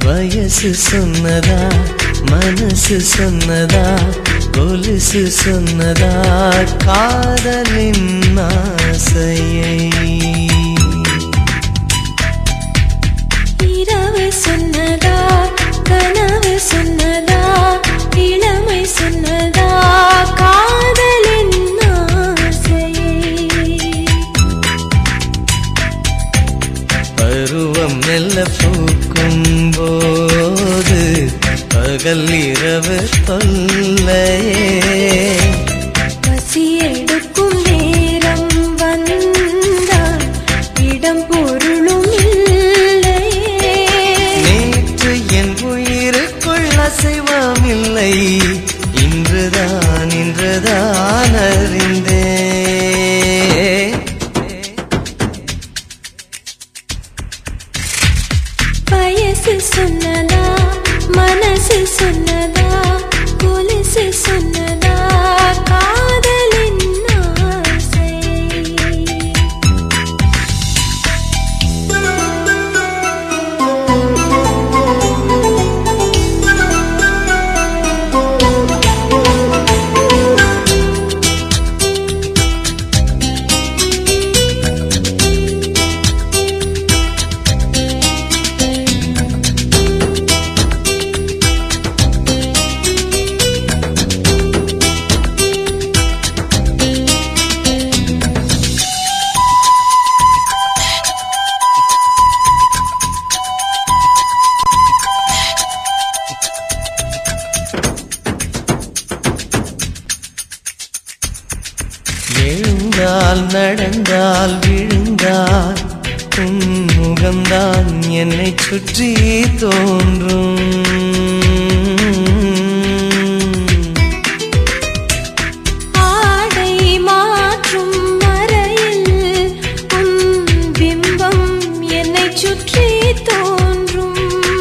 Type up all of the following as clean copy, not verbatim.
வயசு சொன்னதா மனசு சொன்னதா கொலுசு சொன்னதா காதலின் ஆசையை இரவு சொன்னதா கனவு சொன்னதா இளமை சொன்னதா காதலின் ஆசையை பருவம் மெல்ல பூக்கும் போது பகல் இரவு தொல்லையே பசி எடுக்கும் நேரம் வந்தால் இடம் பொருளும் இல்லையே நேற்று என் உயிருக்குள் அசைவமில்லை இன்றுதான் அறிந்தேன் வயசு சொன்னதா மனசு சொன்னதா கொலுசு சொன்னதா காதலின் ஆசை எழுந்தால் நடந்தால் விழுந்தால் உன் முகம்தான் என்னை சுற்றி தோன்றும் ஆடை மாற்றும் மறையில் உன் பிம்பம் என்னை சுற்றி தோன்றும்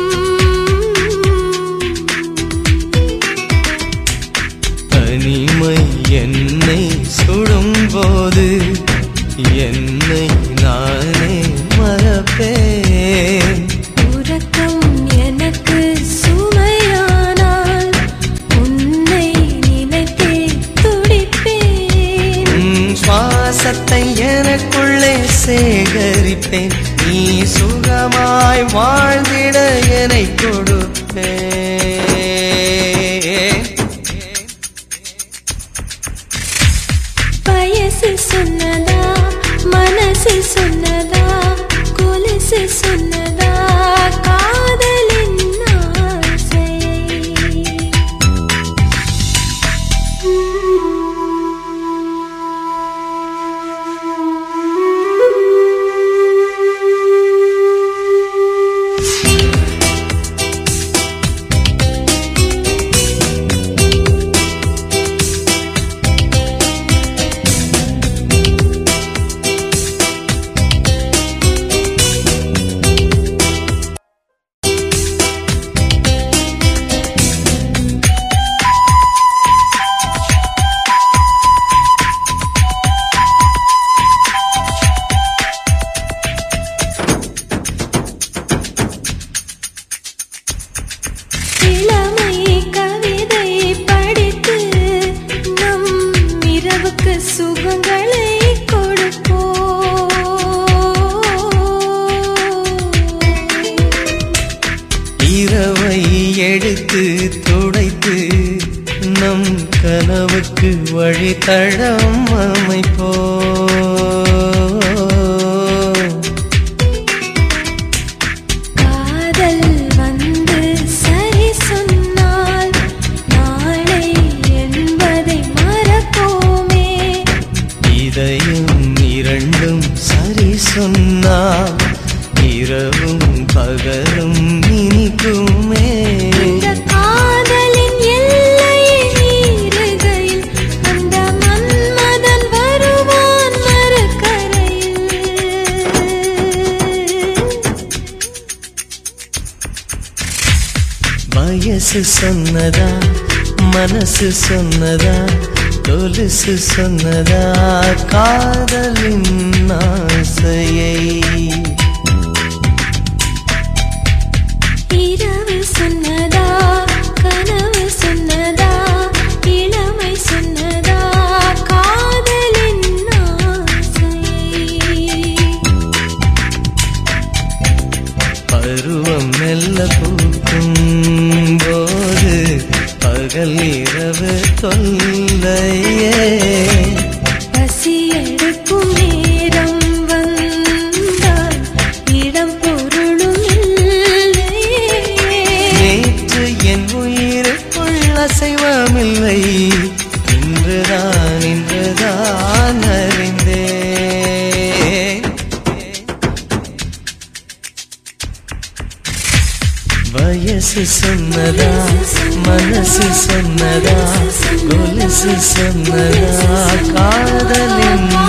தனிமை என்னை சுடும்போது என்னை நானே மறப்பேன் உறக்கம் எனக்கு சுமையானால் உன்னை நினைத்தே துடிப்பேன் சுவாசத்தை எனக்குள்ளே சேகரிப்பேன் நீ சுகமாய் வாழ்ந்திட என்னை கொடுப்பேன் வயசு சொன்னதா மனசு சொன்னதா கொலுசு சொன்னதா காதலின் ஆசை இளமை கவிதை படித்து நம் இரவுக்கு சுகங்களை கொடுப்போம் இரவை எடுத்து துடைத்து நம் கனவுக்கு வழித்தடம் அமைப்போம் காதல் வந்து சரி சொன்னால் நாளை என்பதை மறப்போமே இதயம் இரண்டும் சரி சொன்னால் இரவும் பகலும் இனிக்குமே இந்த காதலின் எல்லையை மீறுகையில் அந்த மன்மதன் வருவான் மறுகரையில் வயசு சொன்னதா மனசு சொன்னதா கொலுசு சொன்னதா காதலின் ஆசையை இரவு பருவம் மெல்ல பூக்கும் போது பகல் இரவு தொல்லையே பசி எடுக்கும் நேரம் வந்தால் இடம் பொருளும் இல்லையே நேற்று என் உயிருக்குள் அசைவமில்லை இன்றுதான் அறிந்தேன் வயசு சொன்னதா மனசு சொன்னதா கொலுசு சொன்னதா காதலின்